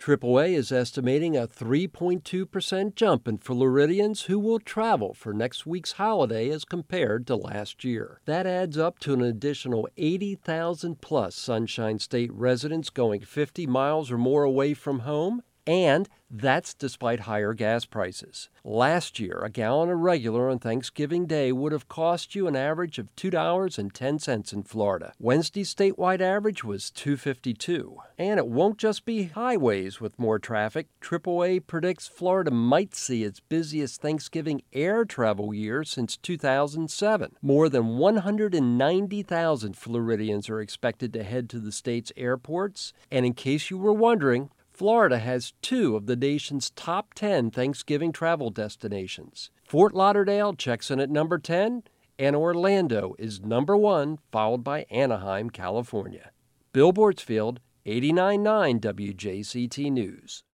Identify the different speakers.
Speaker 1: AAA is estimating a 3.2% jump in Floridians who will travel for next week's holiday as compared to last year. That adds up to an additional 80,000 plus Sunshine State residents going 50 miles or more away from home. And that's despite higher gas prices. Last year, a gallon of regular on Thanksgiving Day would have cost you an average of $2.10 in Florida. Wednesday's statewide average was $2.52. And it won't just be highways with more traffic. AAA predicts Florida might see its busiest Thanksgiving air travel year since 2007. More than 190,000 Floridians are expected to head to the state's airports. And in case you were wondering, Florida has 2 of the nation's top 10 Thanksgiving travel destinations. Fort Lauderdale checks in at number 10, and Orlando is number 1, followed by Anaheim, California. Bill Bortzfield, 89.9 WJCT News.